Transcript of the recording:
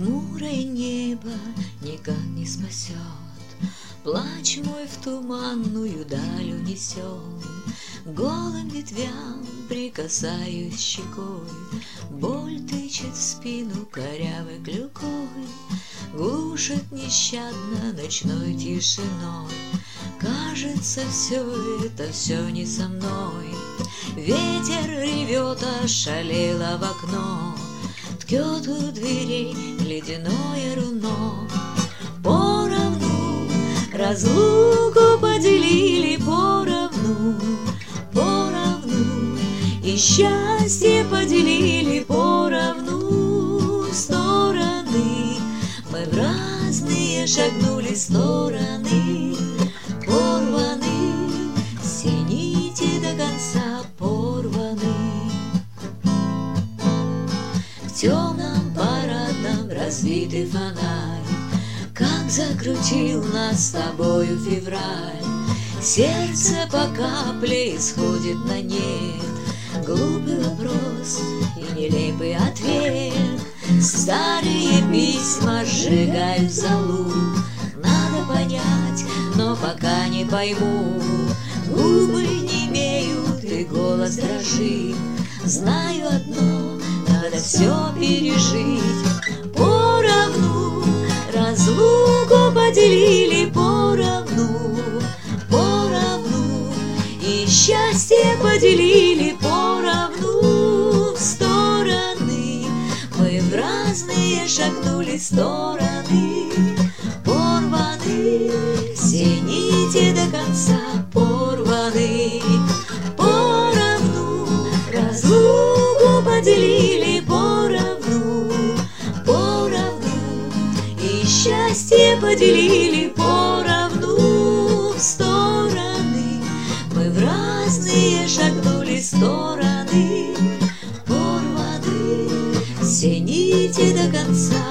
Хмурое небо никак не спасет, плач мой в туманную даль унесен. Голым ветвям прикасаюсь щекой, боль тычет в спину корявой клюкой, глушит нещадно ночной тишиной. Кажется, все не со мной. Ветер ревет, ошалело в окно, ткет у дверей ледяное руно. Поровну разлуку поделили, поровну, поровну, и счастье поделили поровну. Стороны мы в разные шагнули стороны, порваны все нити до конца порваны. В темном парадном разбитый фонарь как закрутил нас с тобою февраль. Сердце по капле исходит на нет, глупый вопрос и нелепый ответ. Старые письма сжигают золу, надо понять, но пока не пойму. Губы немеют и голос дрожит, знаю одно, надо все пережить. Поровну разлуку поделили, поровну, поровну, и счастье поделили поровну. Стороны мы в разные шагнули стороны, порваны все нити до конца порваны. Поровну разлуку поделили поровну, поровну, и счастье поделили поровну. Стороны мы в разные шагнули стороны, порваны все нити до конца